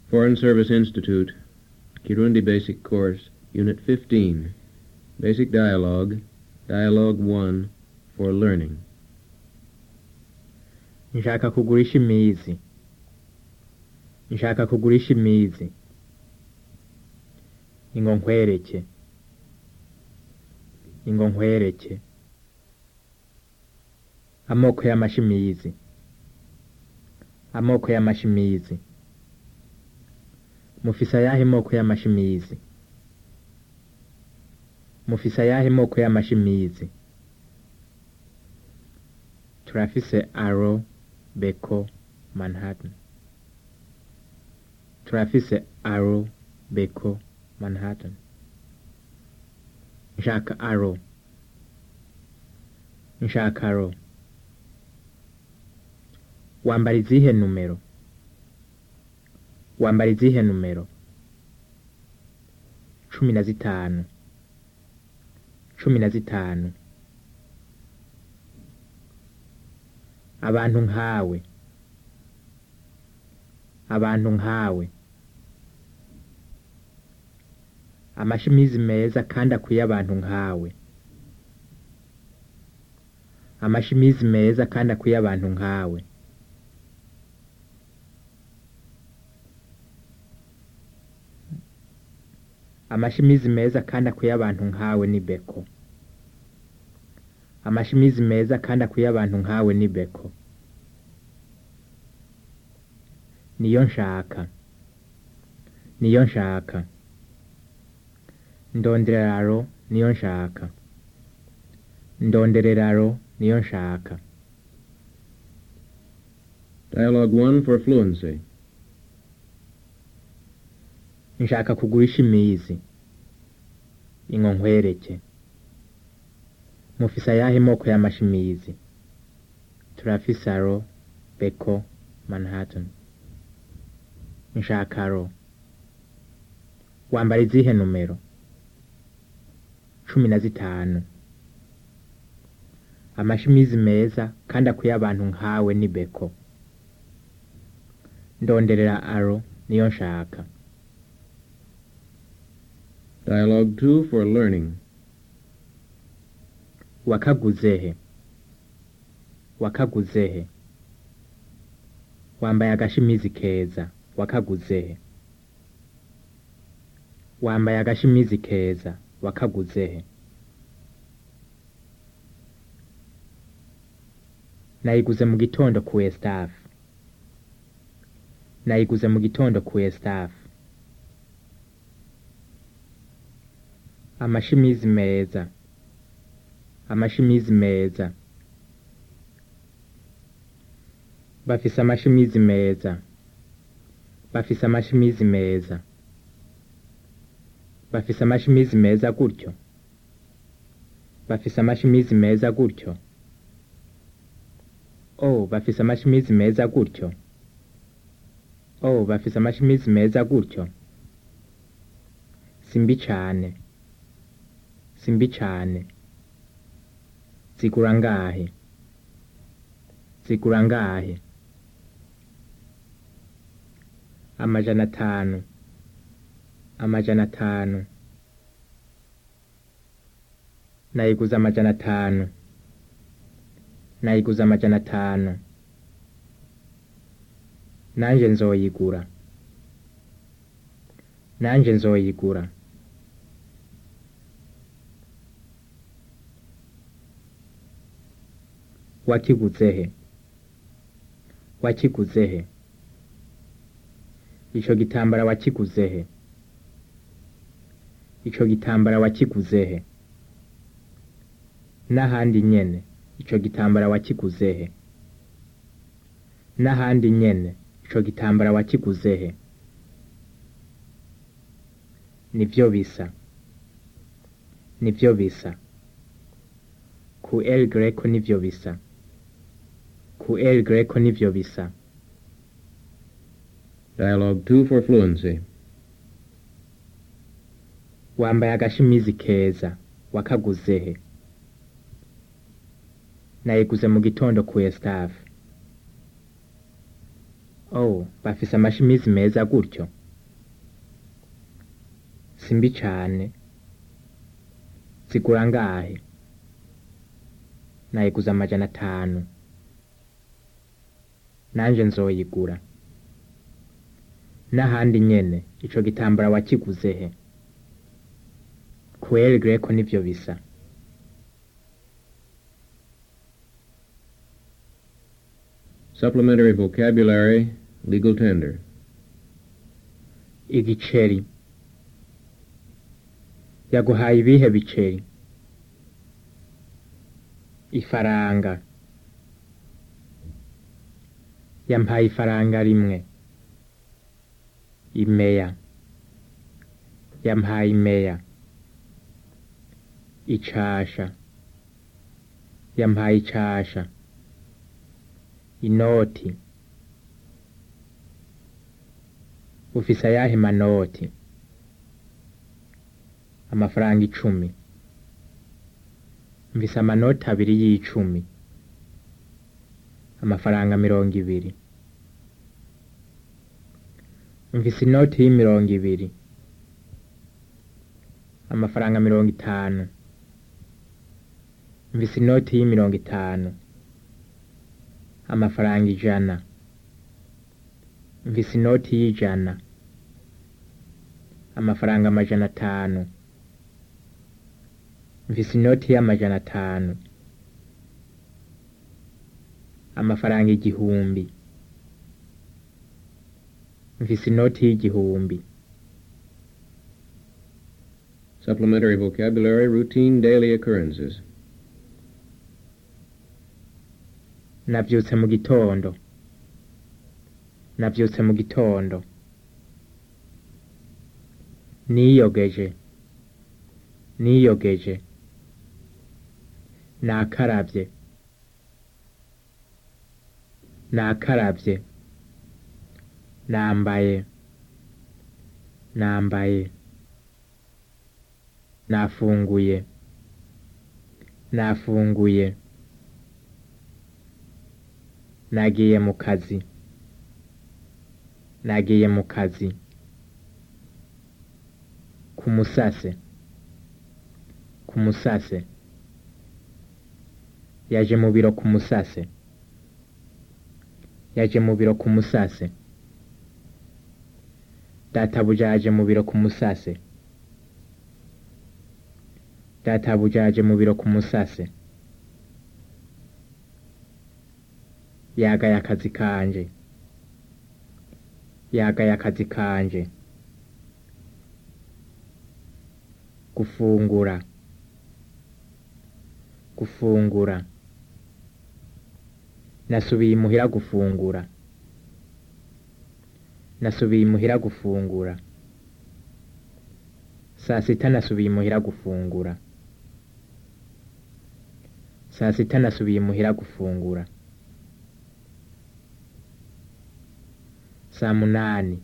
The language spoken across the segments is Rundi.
Foreign Service Institute, Kirundi Basic Course, Unit 15, Basic Dialogue, Dialogue 1, for Learning. Nshaka kugurisha imizi. Nshaka kugurisha imizi. Ingo nkwereke. Ingo nkwereke. Amoko y'amashimizi. Amoko y'amashimizi. Mufisa yahe moko y'amashimizi. Mufisa yahe moko y'amashimizi. Turafise Arrow, Beko, Manhattan. Turafise Arrow, Beko, Manhattan. Nshaka Arrow. Nshaka Arrow. Wambara izihe numero? Wambara izihe numero? 15. 15. Abantu nkawe. Abantu nkawe. Amashimizi meza kandi akwiye abantu nkawe. Amashimizi meza kandi akwiye abantu nkawe. Amashimizi meza kandi akwiye abantu nkawe ni Beko. Amashimizi meza kandi akwiye abantu nkawe ni Beko. Niyo nshaka. Niyo nshaka. Ndonderero niyo nshaka. Ndonderero niyo nshaka. Dialogue 1 for fluency. Nshaka kugurisha imizi. Ingo nkwereke. Mufisa yahe moko y'amashimizi. Turafise Arrow, Beko, Manhattan. Nshaka Arrow. Wambara izihe numero? 15. Amashimizi meza kandi akwiye abantu nkawe ni Beko. Ndonderera Arrow niyo nshaka. Dialogue 2 for Learning. Wakaguzehe. Wakaguzehe. Wambaye agashimizi keza. Wakaguzehe. Wambaye agashimizi keza. Wakaguzehe. Nayiguze mu gitondo ku staff. Nayiguze mu gitondo ku staff. Amashimizi meza. Amashimizi meza. Bafise amashimizi meza. Bafise amashimizi meza. Bafise amashimizi meza gutyo. Bafise amashimizi meza gutyo. Oh, bafise amashimizi meza gutyo. Oh, bafise amashimizi meza gutyo. Simbi cane. Simbi cane. Zigura ngahe. Zigura ngahe. 500. 500. Nayiguza 500. Nayiguza 500. Nanje nzoyigura. Nanje nzoyigura. Wakiguzehe. Wakiguzehe. Ico gitambara wakiguzehe. Ico gitambara wakiguzehe. N'ahandi nyene. Ico gitambara wakiguzehe. N'ahandi nyene. Ico gitambara wakiguzehe. Nivyo bisa. Nivyo bisa. Ku El Greco nivyo bisa. Ku El Greco nivyo bisa. Dialogue 2 for fluency. Wambaye agashimizi keza. Wakaguzehe. Nayiguze mu gitondo ku staff. Oh, bafise amashimizi meza gutyo. simbi cane. Zigura ngahe? Nayiguze 500. Nanje nzoyigura. N'ahandi nyene ico gitambara wakiguze he? Kweri Greco nivyo bisa. Supplementary vocabulary, legal tender. Igiceri. Yaguhaye ibihe biceri? Ifaranga. Yampaye ifaranga rimwe. Imeya. Yampaye imeya. Icasha. Yampaye icasha. Inoti. Ufise ayahe manoti? Amafaranga 10. Mfise amanoti 2 y'10. Amafaranga 20. Mfise inoti y'20. Amafaranga 50. Mfise inoti y'50. Amafaranga 100. Mfise inoti y'100. Amafaranga 500. Mfise inoti y'500. Amafaranga 1,000. Mfise inoti y'1,000. Supplementary vocabulary, routine daily occurrences. Navyutse mu gitondo. Navyutse mu gitondo. Niyogeje. Niyogeje. Nakaravye. Nakaravye. Nambaye. Nambaye. Nafunguye. Nafunguye. Nagiye mu kazi. Nagiye mu kazi. Kumusase. Kumusase. Yaje mu biro kumusase. Yaje mu biro kumusase. Databuja yaje mu biro kumusase. Databuja yaje mu biro kumusase. Yagaye akazi kanje. Yagaye akazi kanje. Gufungura. Gufungura. Nasubiye imuhira gufungura. Nasubiye imuhira gufungura. Sasita nasubiye imuhira gufungura. Sasita nasubiye imuhira gufungura. 8:00.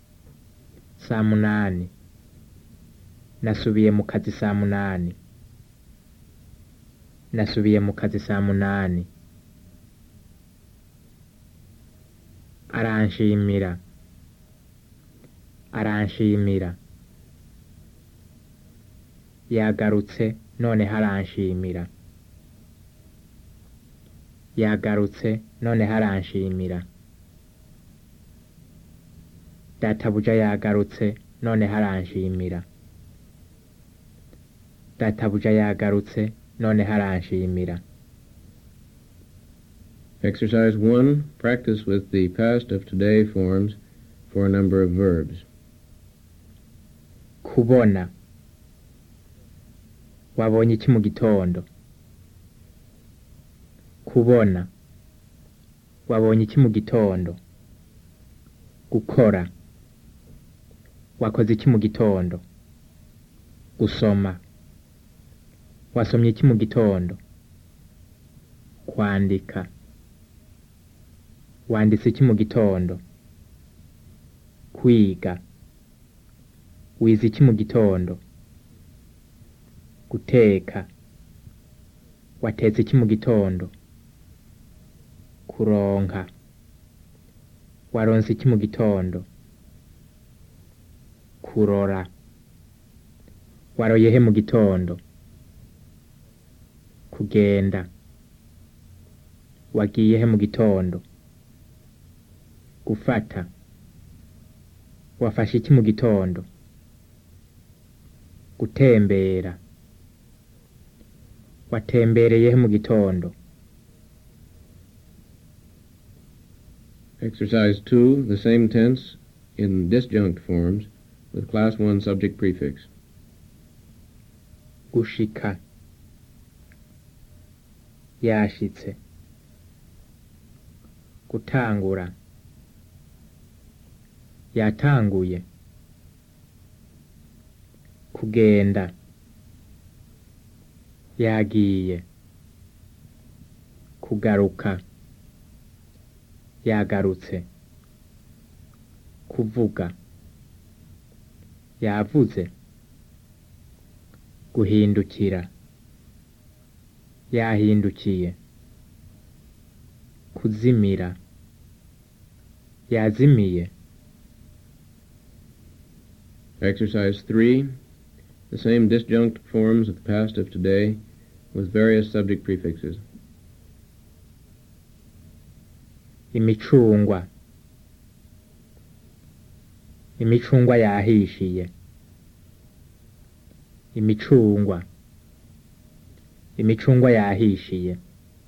8:00. Nasubiye mu kazi 8:00. Nasubiye mu kazi 8:00. Aranshimira. Aranshimira. Yagarutse none haranshimira. Yagarutse none haranshimira. Databuja yagarutse none haranshimira. Databuja yagarutse none haranshimira. Exercise 1. Practice with the past of today forms for a number of verbs. Kubona. Wabonye iki mu gitondo? Kubona. Wabonye iki mu gitondo? Gukora. Wakoze iki mu gitondo? Gusoma. Wasomye iki mu gitondo? Kwandika. Wanditse iki mu gitondo? Kwiga. Wize iki mu gitondo? Guteka. Watetse iki mu gitondo? Kuronka. Waronse iki mu gitondo? Kurora. waroye he mu gitondo? Kugenda. Wagiye he mu gitondo? Gufata. Wafashe iki mu gitondo? Gutembera. Watembereye he mu gitondo? Exercise 2, the same tense in disjunct forms with Class 1 subject prefix. Gushika. Yashitse. Gutangura. Yatanguye. Kugenda. Yagiye. Kugaruka. Yagarutse. Kuvuga. Yavuze. Guhindukira. Yahindukiye. Kuzimira. Yazimiye. Exercise 3, the same disjunct forms of the past of today with various subject prefixes. Imicungwa. Imicungwa yahishiye. Imicungwa. Imicungwa yahishiye.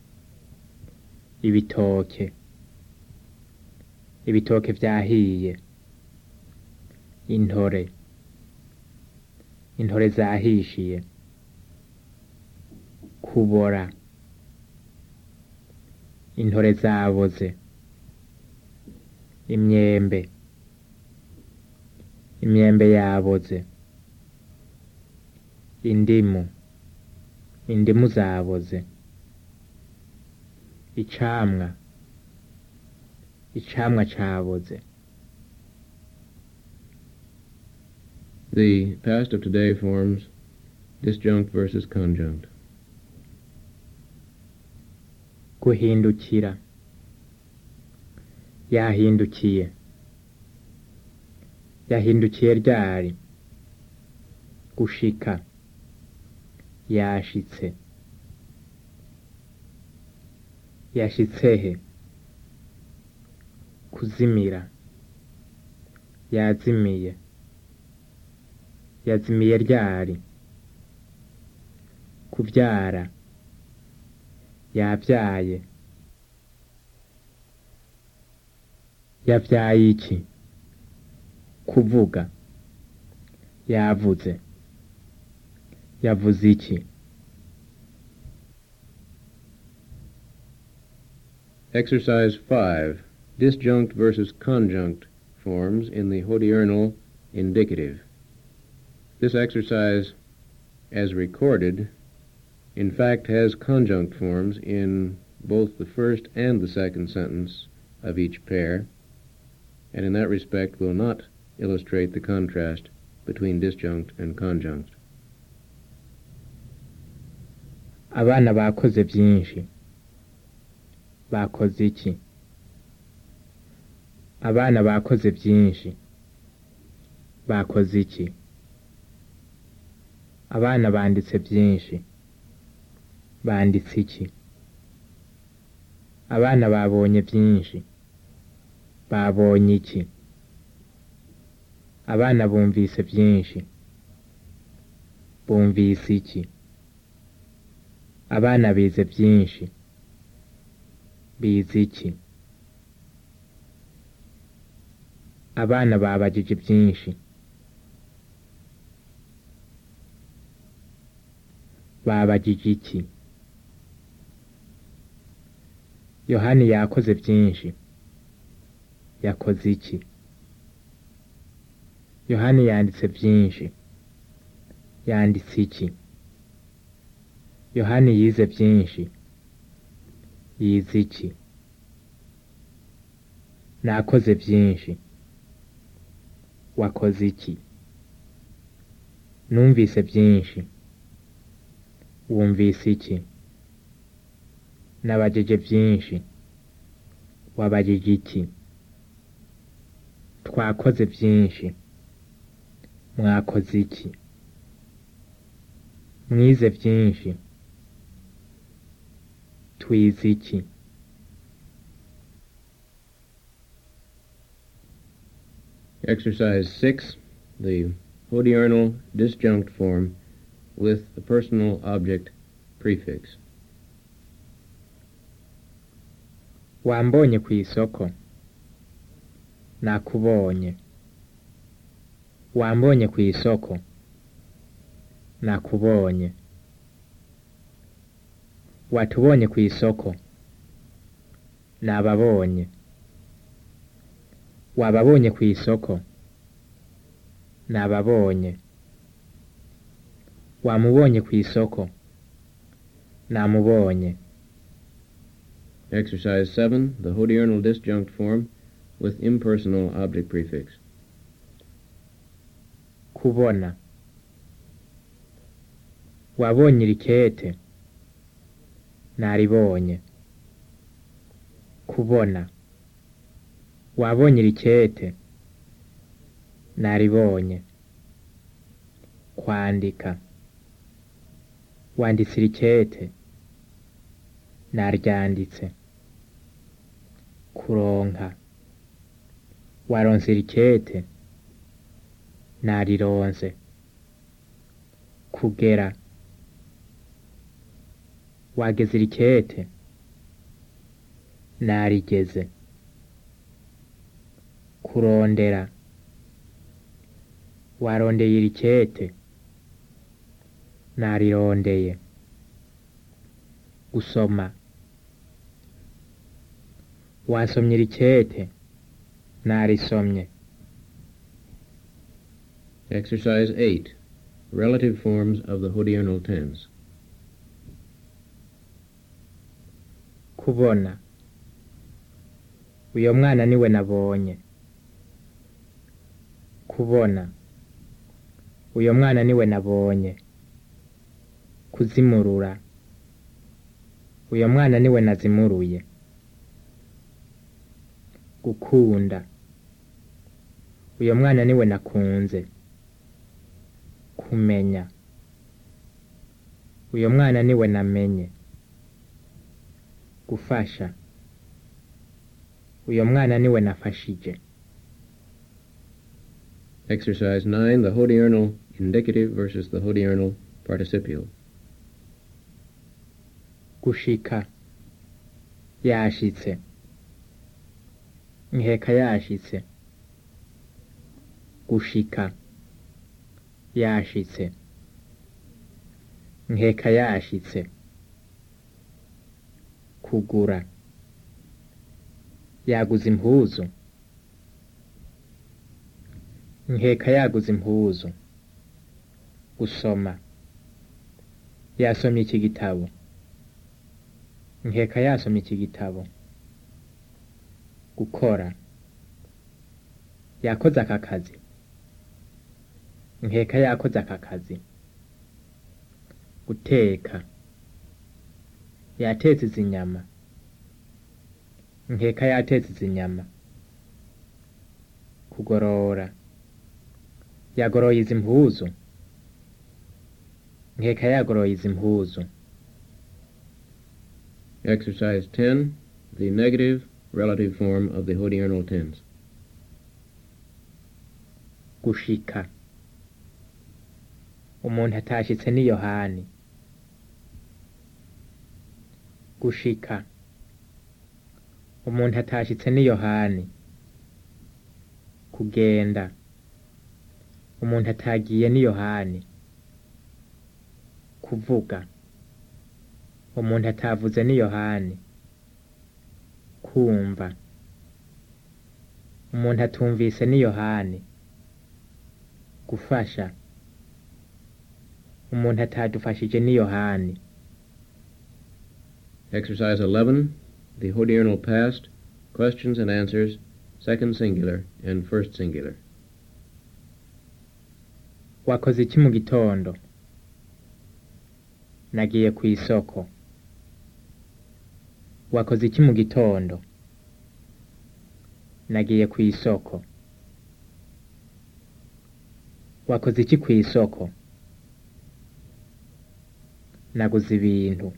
Ibitoke. Ibitoke vyahiye. Intore. Intore zahishiye. Kubora. Intore zaboze. Imyembe. Imyembe yaboze. Indimu. Indimu zaboze. Icamwa. Icamwa caboze. The past of today forms disjunct versus conjunct. Guhindukira. Yahindukiye. Yahindukiye ryari? Gushika. Yashitse. Yashitsehe. Kuzimira. Yazimiye. Yazimiye ryari? Kuvyara. Yavyaye. Yavyaye iki? Kuvuga. Yavuze. Yavuze iki? Exercise 5, disjunct versus conjunct forms in the hodiernal indicative. This exercise, as recorded, in fact has conjunct forms in both the first and the second sentence of each pair, and in that respect will not illustrate the contrast between disjunct and conjunct. Abana bakoze byinshi. Bakoze iki? Abana bakoze byinshi. Bakoze iki? Abana banditse byinshi. Banditse iki? Abana babonye byinshi. Babonye iki? Abana bumvise byinshi. Bumvise iki? Abana bize byinshi. Bize iki? Abana babajije byinshi. Babajije iki? Yohani yakoze byinshi. Yakoze iki? Yohani yanditse byinshi. Yanditse iki? Yohani yize byinshi. Yize iki? Nakoze byinshi. Wakoze iki? Numvise byinshi. Wumvise iki? Nabajije byinshi. Wabajije iki? Twakoze byinshi. Mwakoze iki? Mwize vyinshi. Twize iki? Exercise 6, the hodiernal disjunct form with the personal object prefix. Wambonye kw'isoko? Nakubonye. Wambonye kw'isoko? Nakubonye. Watubonye kw'isoko? Nababonye. Wababonye kw'isoko? Nababonye. Wamubonye kw'isoko? Namubonye. Exercise 7, the hodiernal disjunct form with impersonal object prefix. Kubona. Wabonye irikete? Naribonye. Kubona. Wabonye irikete? Naribonye. Kwandika. Wanditse irikete? Naryanditse. Kuronka. Waronse irikete? Narironse. Kugera. Wageze irikete? Narigeze. Kurondera. Warondeye irikete? Narirondeye. Gusoma. Wasomye irikete? Narisomye. Exercise 8, relative forms of the hodiernal tense. Kubona. Uyo mwana niwe nabonye. Kubona. Uyo mwana niwe nabonye. Kuzimurura. Uyo mwana niwe nazimuruye. Gukunda. Uyo mwana niwe nakunze. Kumenya. Uyo mwana niwe namenye. Gufasha. Uyo mwana niwe nafashije. Exercise 9, the hodiernal indicative versus the hodiernal participial. Gushika. Yashitse. Nkeka yashitse. Gushika. Yashitse. Nkeka yashitse. Kugura. Yaguze impuzu. Nkeka yaguze impuzu. Gusoma. Yasomye iki gitabo. Nkeka yasomye iki gitabo. Gukora. Yakoze aka kazi. Nkeka yakoze aka kazi. Guteka. Yatetse izi nyama. Nkeka yatetse izi nyama. Kugorora. Yagoroye izi mpuzu. Nkeka yagoroye izi mpuzu. Exercise 10, the negative relative form of the hodiernal tense. Gushika. Umuntu atashitse ni Yohani. Gushika. Umuntu atashitse ni Yohani. Kugenda. Umuntu atagiye ni Yohani. Kuvuga. Umuntu atavuze ni Yohani. Kumva. Umuntu atumvise ni Yohani. Gufasha. Umuntu atadufashije ni Yohani. Exercise 11, the hodiernal past, questions and answers, second singular and first singular. Wakoze iki mu gitondo? Nagiye ku isoko. Wakoze iki mu gitondo? Nagiye ku isoko. Wakoze iki ku isoko? naguze ibintu.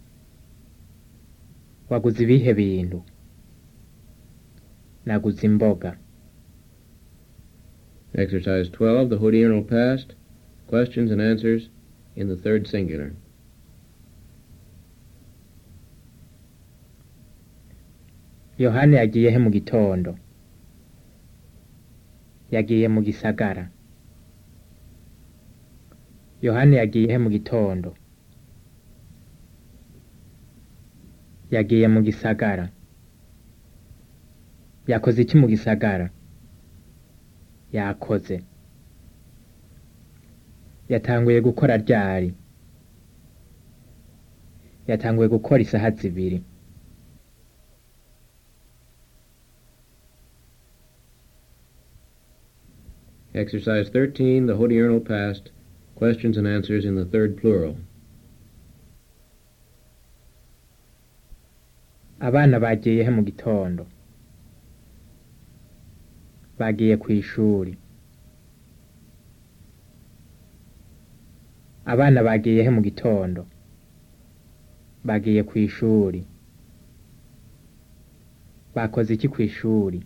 Waguze ibihe bintu? Naguze imboga. Exercise 12, the hodiernal past, questions and answers in the third singular. Yohani yagiye he mu gitondo? Yagiye mu gisagara. Yohani yagiye he mu gitondo? Yagiye mu gisagara. Yakoze iki mu gisagara? Yakoze. Yatanguye gukora ryari? Yatanguye gukora isaha 2. Exercise 13, the hodiernal past, questions and answers in the third plural. Abana bagiye he mu gitondo? Bagiye ku ishuri. Abana bagiye he mu gitondo? Bagiye ku ishuri. Bakoze iki ku ishuri?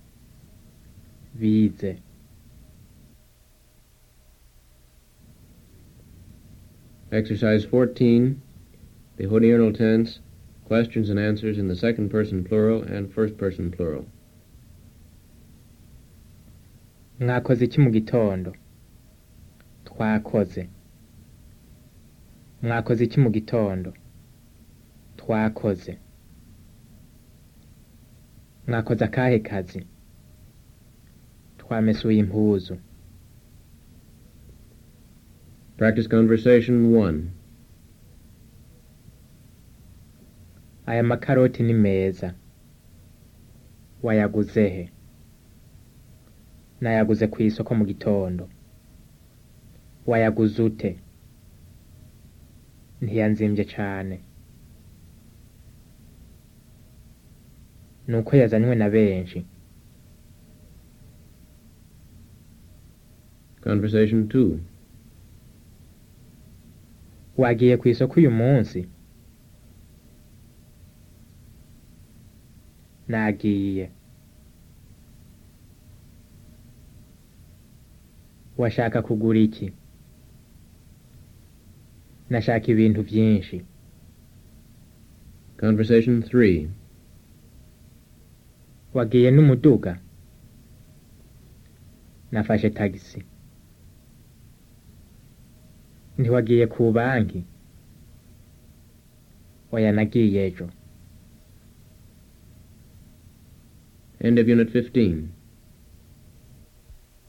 Bize. Exercise 14, the hodiernal tense, questions and answers in the second person plural and first person plural. Mwakoze iki mu gitondo? Twakoze. Mwakoze iki mu gitondo? Twakoze. Mwakoze akahe kazi? Twamesuye impuzu. Practice conversation 1. Aya makaroti ni meza. Wayaguze he? Nayaguze ku isoko mu gitondo. Wayaguze ute? Ntiyanzimvye cane. Nuko yazanywe na benshi. Conversation 2. Wagiye ku isoko uyu munsi? Nagiye. Washaka kugura iki? Nashaka ibintu byinshi. Conversation 3. Wagiye n'umuduga? Nafashe tagisi. Ntiwagiye ku banki? Oya nagiye ejo. End of Unit 15.